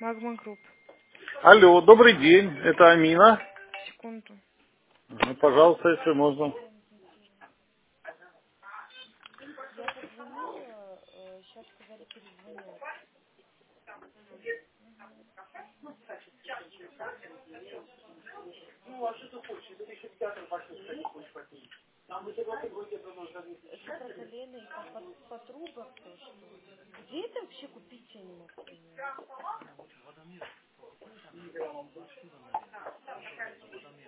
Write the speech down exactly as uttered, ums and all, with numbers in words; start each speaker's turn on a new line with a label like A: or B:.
A: Магма Групп.
B: Алло, добрый день, это Амина.
A: Секунду.
B: Ну, пожалуйста, если можно.
A: Я позвонила, сейчас сказали, перезвонят. Это про колено и по, по, по трубах то, что ли? Где это вообще купить, я не могу понять.